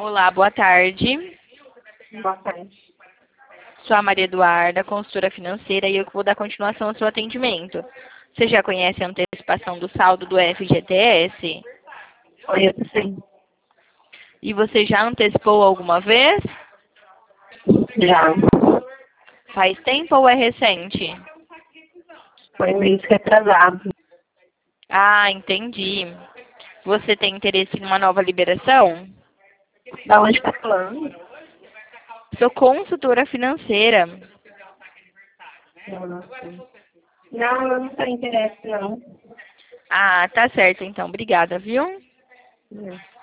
Olá, boa tarde. Boa tarde. Sou a Maria Eduarda, consultora financeira, e eu que vou dar continuação ao seu atendimento. Você já conhece a antecipação do saldo do FGTS? Conheço sim. E você já antecipou alguma vez? Já. Faz tempo ou é recente? Foi mês retrasado. Ah, entendi. Você tem interesse em uma nova liberação? Da onde está falando? Sou consultora financeira. Não, eu não tenho interesse, não. Ah, tá certo então. Obrigada, viu?